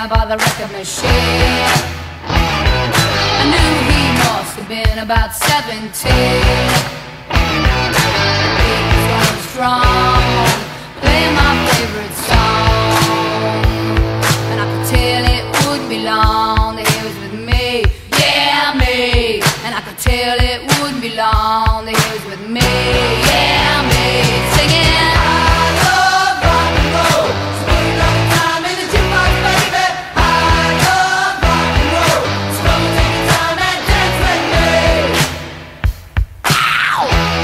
by the record machine. I knew he must have been about 17. He was going strong, playing my favorite song, and I could tell it wouldn't be long that he was with me, yeah, me. And I could tell it wouldn't be long that he was with me, yeah, me. Singing I love rock and roll, spending all the time in the jukebox, baby. I love rock and roll, so come and take your time and dance with me. Ow!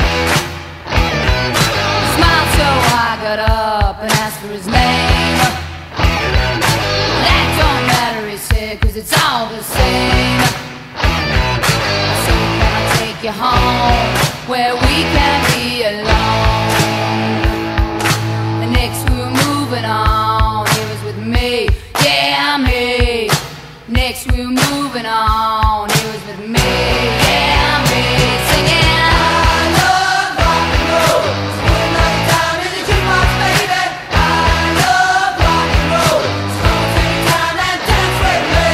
He smiled, so I got up and asked for his name. That don't matter, he said, 'cause it's all the same. I said, can I take you home where we can be alone? And next we were moving on, he was with me, yeah, me. Next we were moving on, he was with me, yeah, me. Singing I love rock and roll, spending all the time in the jukebox, baby. I love rock and roll, so come and take your time and dance with me.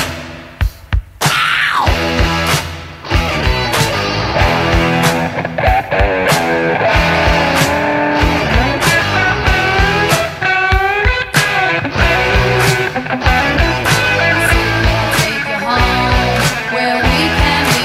Ow! Take you home where we can be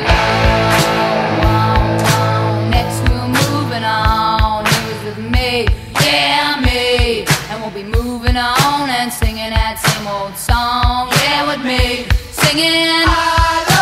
alone. Next we're moving on, he was with me, yeah, me. And we'll be moving on and singing that same old song, yeah, with me. Singing I